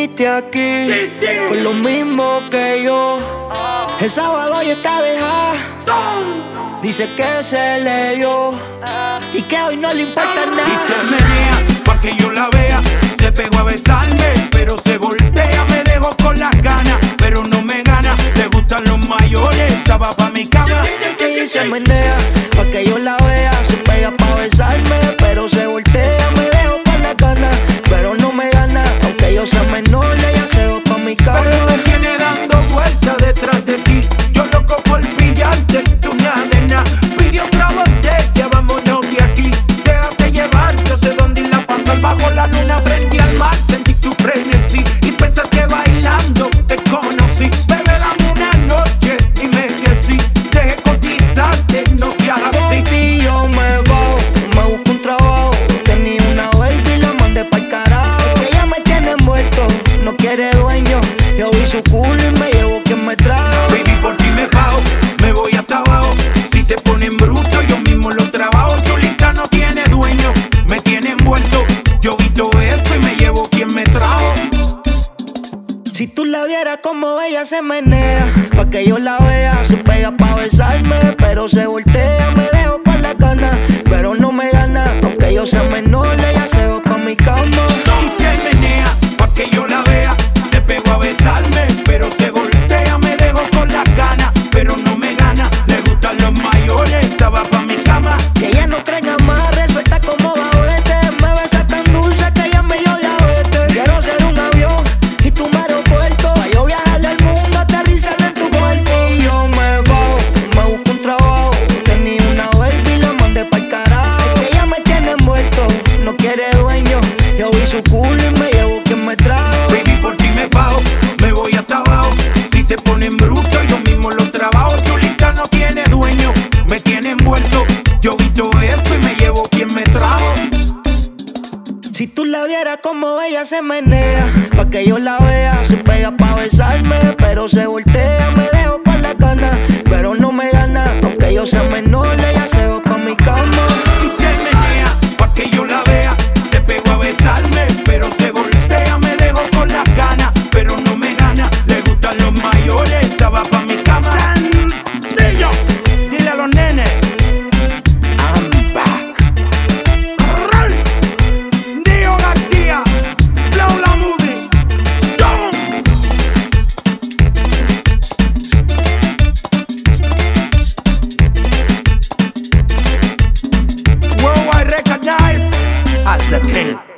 viniste aquí por lo mismo que yo. El sábado ya está dejada, dice que se le dio y que hoy no le importa nada. Y se menea pa' que yo la vea. Se pegó a besarme, pero se voltea. Me dejó con las ganas, pero no me gana. Le gustan los mayores, esa va pa' mi cama. Y se menea pa' que yo la vea. Se pega pa' besarme, pero se voltea. Me dejo con las ganas, pero no me gana. Aunque yo sea menor, ella se va pa' mi cama. Pero me tiene dando vueltas detrás de ti. Yo loco por pillarte, tú nada de nada. Pide otra botella, vámonos de aquí. Déjate llevar, yo sé dónde irla a pasar. Bajo la luna frente al mar, sentí tu frenesí. Y pensaste bailando, te conocí. Bebé, dame una noche, dime que sí. Deje cotizarte, no seas así. Y yo me voy, me busco un trabajo. Tenía una baby, la mandé pa'l carajo. Es que ella me tiene muerto, no quiere dueño. Yo vi su culo y me llevo quien me trajo. Baby, por ti me bajo, me voy hasta abajo. Si se ponen brutos, yo mismo lo trabajo. Chulita no tiene dueño, me tiene envuelto. Yo vi todo eso y me llevo quien me trajo. Si tú la vieras como ella se menea, pa' que yo la vea. Se pega pa' besarme, pero se voltea. Me dejo con la ganas, pero no me gana. Aunque yo sea menor, ella se va pa' mi cama. Y se menea pa' que yo la vea. Se pegó a besarme, pero se voltea. Me dejo con las ganas, pero no me gana. Le gustan los mayores, esa va pa' mi cama. Que ella no cree en amarre, suelta como babete. Me besa tan dulce que ella me dio diabetes. Quiero ser un avión y tu aeropuerto, pa' yo viajarle al mundo, aterrizar en tu cuerpo. Y yo me voy, me busco un trabajo. Tenía una baby, la mandé pa'l carajo. Es que ella me tiene muerto, no quiere dueño. Yo vi su culo y me llevo quien me trajo. Baby, por ti me bajo, me voy hasta abajo. Si se ponen brutos, yo mismo lo trabajo. Chulita no tiene dueño, me tiene envuelto. Yo vi todo eso y me llevo quien me trajo. Si tú la vieras como ella se menea, pa' que yo la vea. Se pega pa' besarme, pero se voltea. Me dejo con la ganas, pero no me gana. Aunque yo sea menor, ella se va pa' mi cama. Y se menea pa' que yo la vea. Se pegó a besarme, pero se voltea. Me dejo con las ganas, pero no me gana. Le gustan los mayores, esa va pa' mi cama. Sencillo, dile a los nenes, I'm back. Dio García, Flow la movie, Don. Worldwide recognized as the king.